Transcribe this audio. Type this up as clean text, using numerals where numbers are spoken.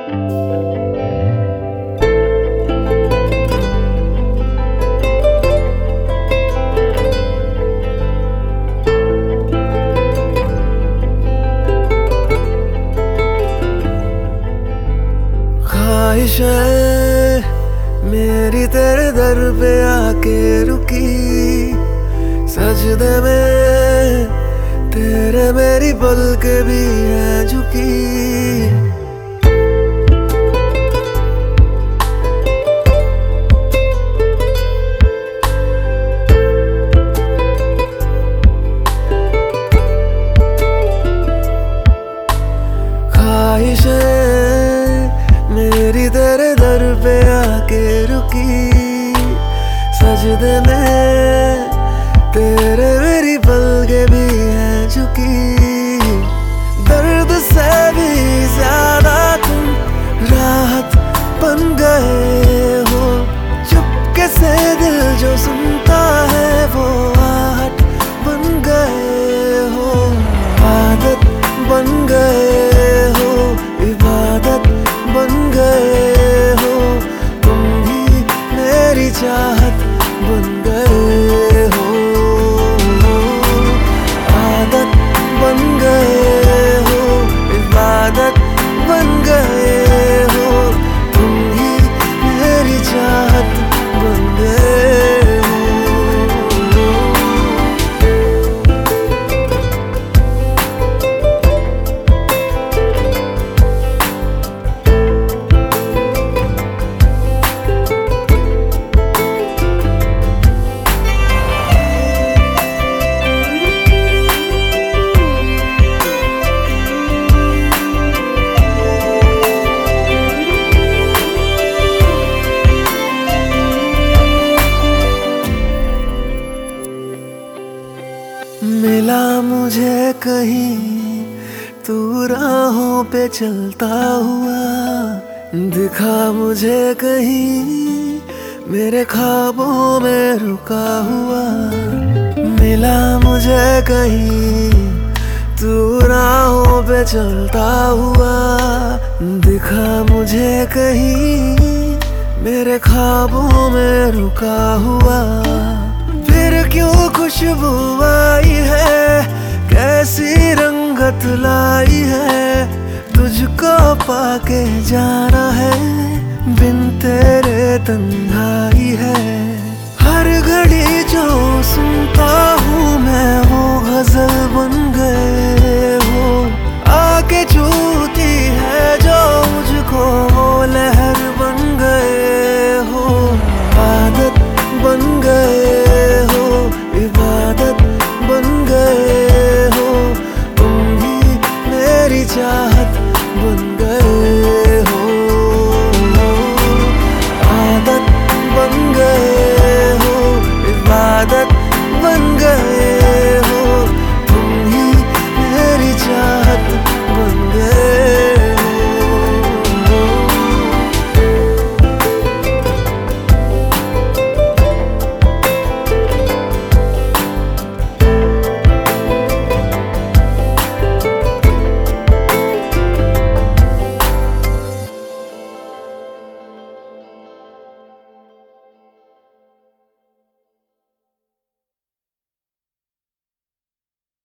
ख्वाहिशें मेरी तेरे दर पे आके रुकी, सजदे में तेरे मेरी पलकें भी हैं झुकी। ख्वाहिशें मेरी तेरे दर पे आके रुकी, सजदे में तेरे मेरी पलकें भी हैं झुकी। दर्द से भी ज्यादा तुम राहत बन गए हो, चुपके से दिल जो सुनता है वो आहट बन गए हो। आदत बन गए हो, इबादत बन गए हो, तुम भी मेरी चाहत बन गए हो। आदत बन गए हो, इबादत बन गए हो, तुम ही मेरी चाहत बन गए हो। मिला मुझे कहीं तू राहों पे चलता हुआ, दिखा मुझे कहीं मेरे ख्वाबों में रुका हुआ। मिला मुझे कहीं तू राहों पे चलता हुआ, दिखा मुझे कहीं मेरे ख्वाबों में रुका हुआ। फिर क्यों खुशबू आई है, कैसी रंगत लाई है, तुझको पाके जाना है, बिन तेरे तन्हाई है। हर घड़ी जो सुनता हूँ मैं वो गजल बन गए